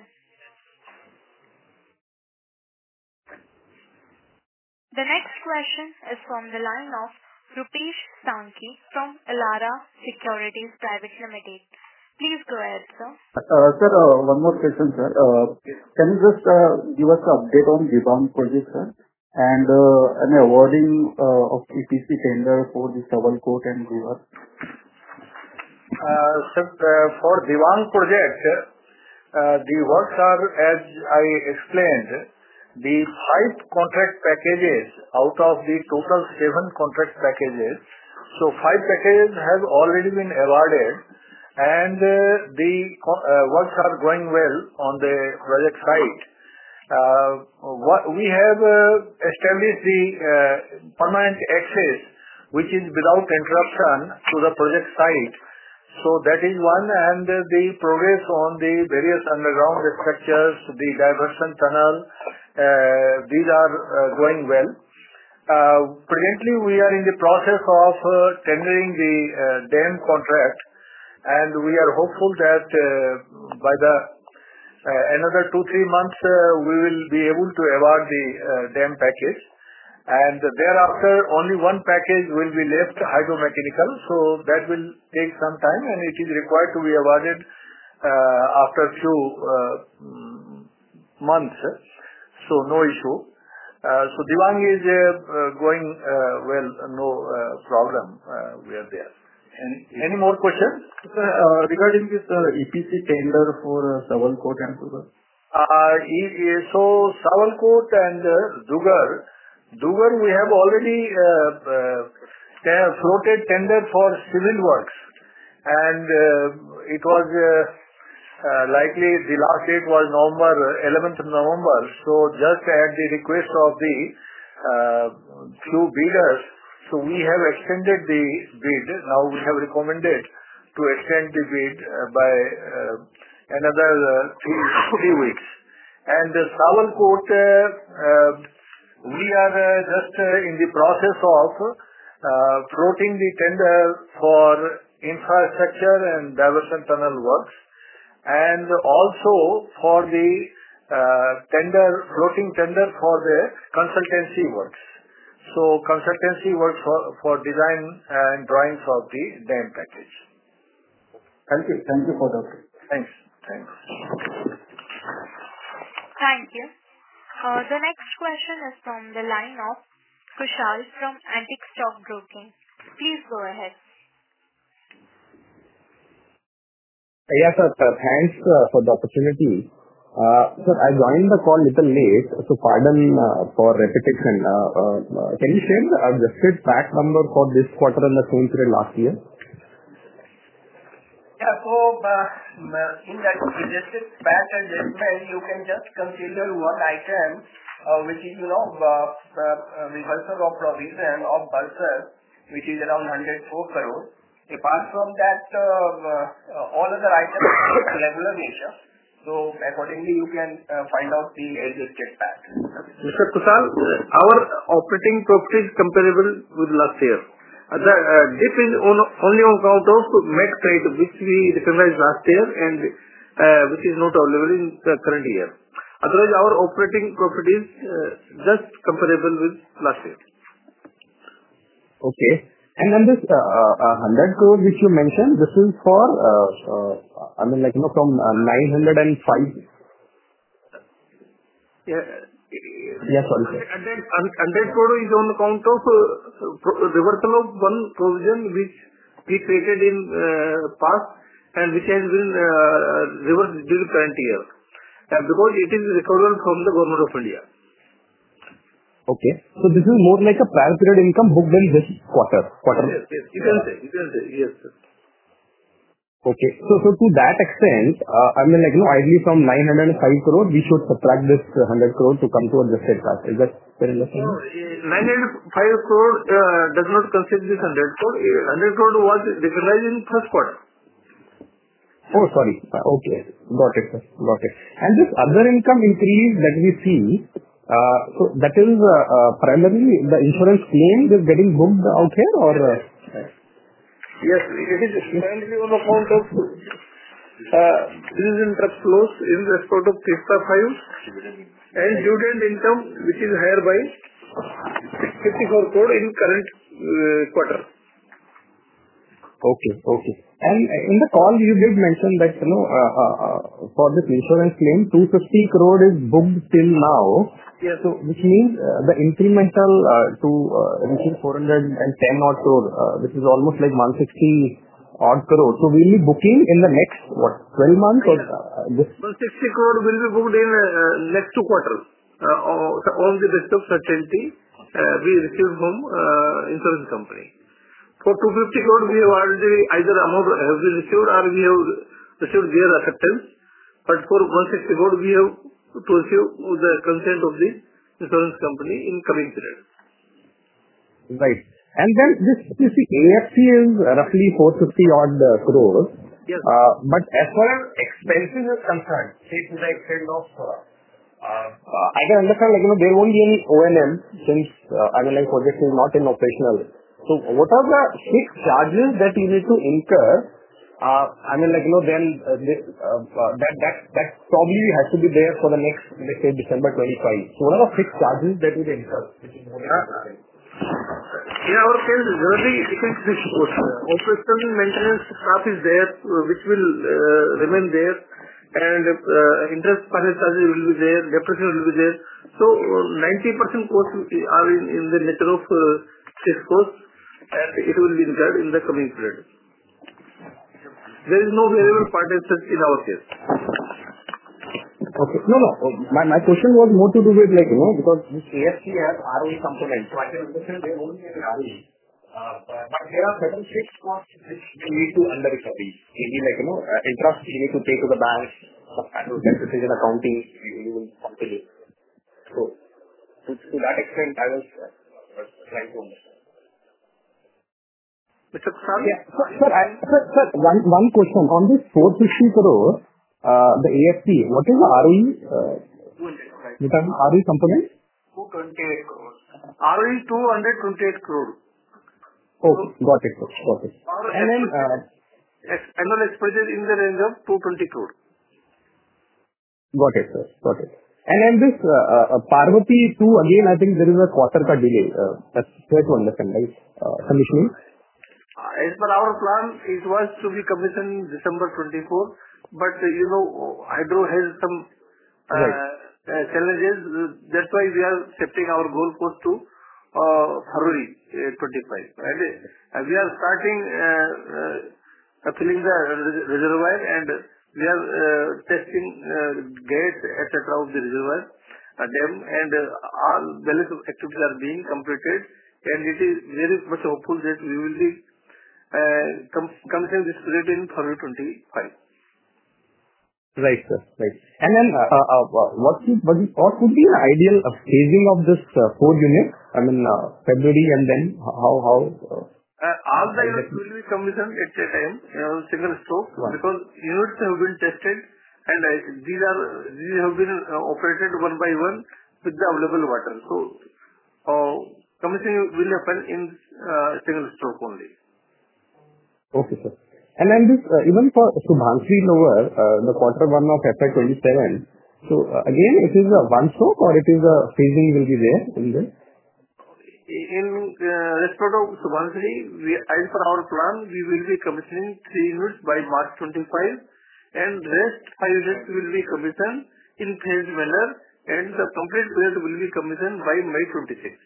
The next question is from the line of Rupesh Sankhi from Elara Securities Private Limited. Please go ahead, sir. Uh, sir, uh, one more question, sir. Uh, can you just uh, give us an update on Dibang project, sir? And uh, an awarding uh, of E P C tender for the Sawalkot and River? Uh, sir, uh, for Dibang project, uh, the works are, as I explained, the five contract packages out of the total seven contract packages. So five packages have already been awarded, and uh, the uh, works are going well on the project site. Uh, what we have uh, established the uh, permanent access, which is without interruption to the project site. So that is one, and uh, the progress on the various underground structures, the diversion tunnel, uh, these are uh, going well. Uh, presently, we are in the process of uh, tendering the uh, dam contract, and we are hopeful that uh, by the uh, another two three months uh, we will be able to award the uh, dam package, and thereafter only one package will be left, hydromechanical. So that will take some time, and it is required to be awarded uh, after few uh, months. So no issue. Uh, so Dibang is uh, uh, going uh, well, no uh, problem. Uh, we are there. Any, any more questions? Sir, uh, regarding this uh, E P C tender for uh, Sawalkot and Dugar? Uh, so Sawalkot and uh, Dugar, Dugar we have already uh, uh, floated tender for civil works, and uh, it was uh, uh, likely the last date was November eleventh of November. So just at the request of the uh, few bidders, so we have extended the bid. Now we have recommended to extend the bid uh, by uh, another uh, three, three weeks. And the Sawalkot, uh, uh, we are uh, just uh, in the process of uh, floating the tender for infrastructure and diversion tunnel works, and also for the uh, tender, floating tender for the consultancy works. So consultancy works for, for design and drawings of the dam package. Thank you. Thank you for that. Thanks. Thanks. Thank you. Uh, the next question is from the line of Kushal from Antique Stock Broking. Please go ahead. Yes, sir. Thanks uh, for the opportunity. Uh, sir, I joined the call a little late, so pardon uh, for repetition. Uh, uh, uh, can you share the adjusted P A T number for this quarter and the same period last year? Yeah, so uh, in that adjusted P A T adjustment, you can just consider one item, uh, which is, you know, uh, uh, reversal of provision of Bursar, which is around one hundred four crore. Apart from that, uh, uh, all other items are regular nature. So accordingly, you can uh, find out the adjusted P A T. Mister Kushal, our operating profit is comparable with last year. Uh, the uh, dip is on, only on account of met credit, which we recognized last year and uh, which is not available in the current year. Otherwise, our operating profit is uh, just comparable with last year. Okay. And then this uh, uh, one hundred crore which you mentioned, this is for, uh, uh, I mean, like, you know, from uh, nine hundred five. Yeah. Yes, sorry, sir. one hundred crore is on account of uh, reversal of one provision which we created in uh, past and which has been uh, reversed during current year. Uh, because it is recoverable from the Government of India. Okay. So this is more like a prior period income booked in this quarter. quarter. Yes, yes. You can say. You can say. Yes, sir. Okay. So so to that extent, uh, I mean, like, you know, ideally from nine hundred five crore, we should subtract this one hundred crore to come to adjusted P A T. Is that fair enough? No, nine hundred five crore uh, does not consider this one hundred crore. one hundred crore was recognized in first quarter. Oh, sorry. Uh, okay. Got it, sir. Got it. And this other income increase that we see, uh, so that is uh, uh, primarily the insurance claim is getting booked out here, or? Uh, Yes, it is primarily on account of uh, business interest flows in respect of Teesta five and dividend income, which is higher by fifty-four crore in current uh, quarter. Okay, okay. And in the call you did mention that, you know, uh, uh, uh, for this insurance claim, two hundred fifty crore is booked till now. Yes. So which means uh, the incremental uh, to uh, reaching four hundred ten odd crore, uh, which is almost like one hundred sixty odd crore. So we'll be booking in the next, what, twelve months or uh, this? one hundred sixty crore will be booked in uh, next two quarters uh, on the basis of certainty uh, we received from uh, insurance company. For two hundred fifty crore, we have already either amount have been received or we have received their acceptance. But for one hundred sixty crore, we have to receive the consent of the insurance company in coming period. Right. And then this, you see, A F C is roughly four hundred fifty odd uh, crores. Yes. Uh, but as far as expenses is concerned, say to the extent of, uh, uh, I can understand, like, you know, there won't be any O and M since uh, I mean, like, project is not in operational. So what are the fixed charges that you need to incur? Uh, I mean, like, you know, then uh, this, uh, uh, that that that probably has to be there for the next, let's say, December twenty-five. So what are the fixed charges that you incur? Which is more than In our case, generally it is fixed cost. Operational maintenance staff is there, uh, which will uh, remain there, and uh, interest finance charges will be there, depreciation will be there. So uh, ninety percent costs are in, in the nature of uh, fixed cost, and it will be incurred in the coming period. There is no variable part as such in our case. Okay. No, no. My, my question was more to do with, like, you know, because this A F C has R O E component. So I can understand there won't be an R O E. Uh, but there are certain fixed costs which you need to under recovery. Maybe, like, you know, uh, interest you need to pay to the bank, some kind of debt decision accounting you will continue. So, to, to that extent, I was uh, trying to understand. Mister Kusal? Yeah. Sir, sir, I, sir, sir one, one question. On this four hundred fifty crore, uh, the A F C, what is the R O E? Uh, you have R O E component? two hundred twenty-eight crore. R O E two hundred twenty-eight crore. Okay. Got it, sir. Got it. And then, annual expenditure in the range of two hundred twenty crore. Got it, sir. Got it. And then this uh, uh, Parvati two, again, I think there is a quarter ka delay. Uh, that's fair to understand, right? Uh, commissioning? As per our plan, it was to be commissioned December twenty-fourth, but uh, you know, Hydro has some uh, Right. uh, challenges. That's why we are setting our goal post to uh, February uh, twenty-five. And uh, we are starting uh, uh, filling the res- reservoir, and we are uh, testing uh, gates, et cetera of the reservoir uh, dam, and uh, all balance of activities are being completed. And it is very much hopeful that we will be uh, com- commissioning this project in February twenty-five. Right, sir. Right. And then, uh, uh, uh, what would what would- what would be an ideal uh, phasing of this uh, four units? I mean, uh, February and then how how? uh, Uh, all the how units that- will be commissioned at a time, uh, single stroke, Right. because units have been tested, and uh, these are these have been uh, operated one by one with the available water. So, uh, commissioning will happen in uh, single stroke only. Okay, sir. And then this, uh, even for Subhansri Lower, uh, the quarter one of F Y twenty-seven, so uh, again, it is a one stroke or it is a phasing will be there in this? In uh, respect of Subansiri, we, as per our plan, we will be commissioning three units by March twenty-five, and rest five units will be commissioned in phased manner, and the complete project will be commissioned by May twenty-sixth.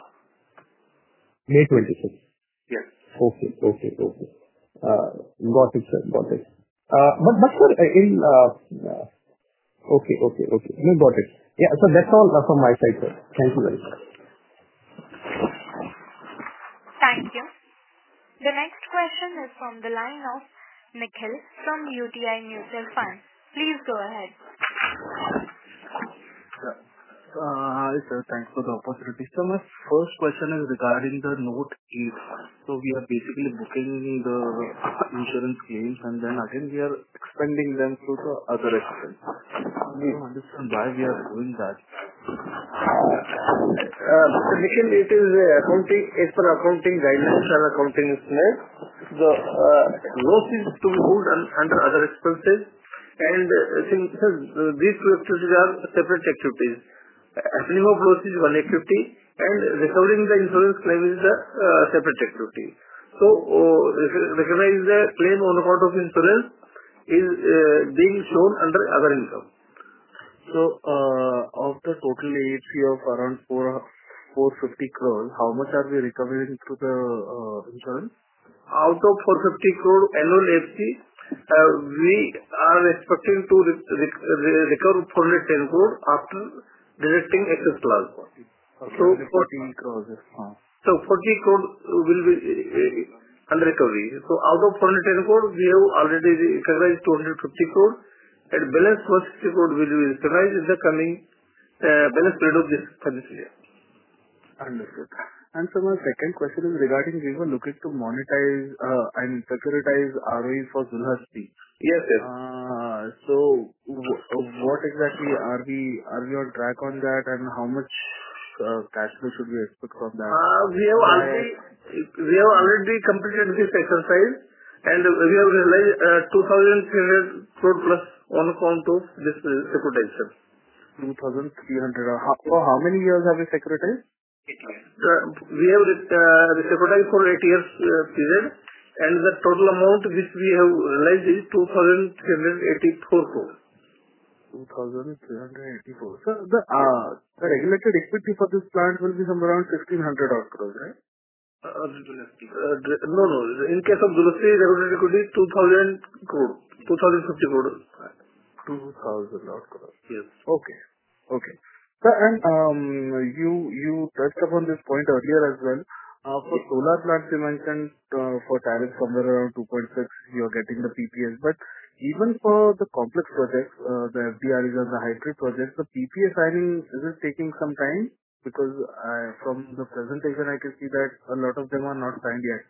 May twenty-sixth. Yes. Okay, okay, okay. Uh, got it, sir. Got it. Uh, but but sir, uh, in uh, uh, okay, okay, okay. No, got it. Yeah. So that's all uh, from my side, sir. Thank you very much. Thank you. The next question is from the line of Nikhil from U T I Mutual Fund. Please go ahead. Uh, Hi, sir. Thanks for the opportunity. So my first question is regarding the Note eight. So we are basically booking the insurance claims, and then again we are expending them through the other expense. I don't understand why we are doing that. Uh, Mister Nikhil, it is uh, accounting, as per accounting guidelines and accounting standards, the uh, loss is to be moved un- under other expenses, and uh, since uh, these two activities are separate activities. Happening of loss is one activity, and recovering the insurance claim is the uh, separate activity. So, uh, rec- recognize the claim on account of insurance is uh, being shown under other income. So, uh, of the total A H C of around four, 450 crores, how much are we recovering through the uh, insurance? Out of four hundred fifty crore annual F C, uh, we are expecting to re- re- re- recover four hundred ten crore after deducting excess clause. Okay, So, forty crores. Huh. so forty crore will be uh, under recovery. So, out of four hundred ten crore, we have already recognized two hundred fifty crore, and balance one hundred sixty crore will be recognized in the coming uh, balance period of this financial year. Understood. And so my second question is regarding we were looking to monetize uh, and securitize R O E for Dulhasti. Yes, yes. Uh, so w- what exactly are we are we on track on that, and how much uh, cash flow should we expect from that? Uh, we have already we have already completed this exercise, and we have realized uh, two thousand three hundred crore plus on account of this uh, securitization. two thousand three hundred. Uh, how, for how many years have we securitized? Uh, we have uh, securitized for eight years uh, period, and the total amount which we have realized is two thousand three hundred eighty-four crore. two thousand three hundred eighty-four. So the uh, the regulated equity for this plant will be somewhere around fifteen hundred odd crores, right? Uh, uh, no, no. In case of Dulhasti, regulated equity is two thousand crore, two thousand fifty crore. two thousand odd crores. Yes. Okay. Okay. Sir, and um, you you touched upon this point earlier as well. Uh, For solar plants, you mentioned uh, for tariffs somewhere around two point six, you're getting the P P S. But even for the complex projects, uh, the F D R Es and the hybrid projects, the P P A signing, is it taking some time? Because uh, from the presentation, I can see that a lot of them are not signed yet.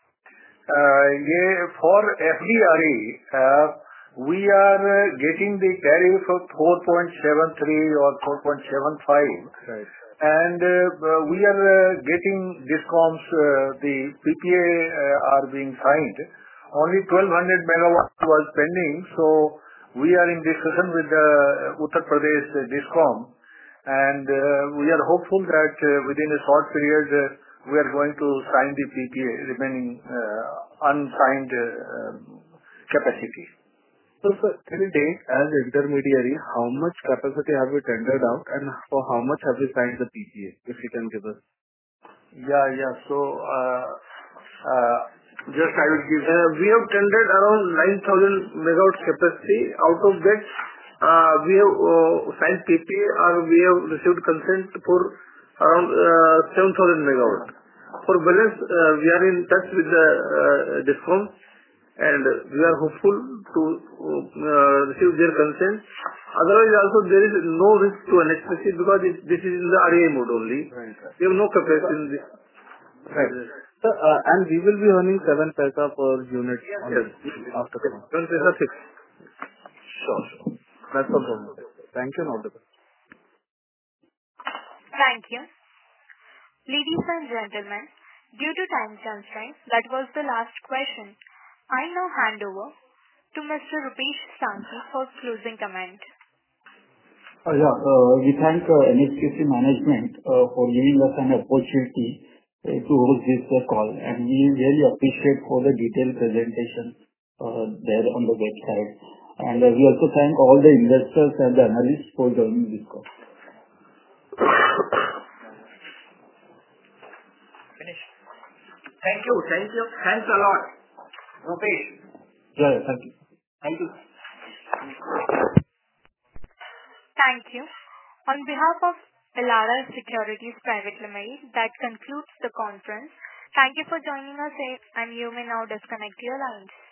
Uh, yeah, for F D R E, uh, we are uh, getting the tariff of four point seven three or four point seven five Right. and uh, we are uh, getting DISCOMs, uh, the P P A uh, are being signed. Only twelve hundred megawatts was pending, so we are in discussion with the Uttar Pradesh DISCOM, and uh, we are hopeful that uh, within a short period uh, we are going to sign the P P A remaining uh, unsigned uh, capacity. So, sir, till date, as intermediary, how much capacity have you tendered out, and for how much have you signed the P P A, if you can give us? Yeah, yeah. So, uh, uh, just I will give. Uh, we have tendered around nine thousand megawatts capacity. Out of that, uh, we have uh, signed P P A or we have received consent for around uh, seven thousand megawatts. For balance, uh, we are in touch with the uh, DISCOM, and we are hopeful to uh, receive their consent. Otherwise, also there is no risk to N H P C because it, this is in the R A I mode only. Right. We have no capacity in this. Right. So, uh, and we will be earning seven paisa per unit Yes, on yes. after the month. Seven paisa fixed. Sure, sure. That's all from me. Thank you and all the best. Thank you. Ladies and gentlemen, due to time constraints, that was the last question. I now hand over to Mister Rupesh Sankhe for closing comment. Uh, yeah, uh, we thank uh, N H P C management uh, for giving us an opportunity uh, to host this uh, call, and we really appreciate for the detailed presentation uh, there on the website. And uh, we also thank all the investors and the analysts for joining this call. Finish. Thank you. Thank you. Thanks a lot, Rupesh. Yeah, yeah, thank you. Thank you. Thank you. On behalf of Elara Securities Private Limited, that concludes the conference. Thank you for joining us, and you may now disconnect your lines.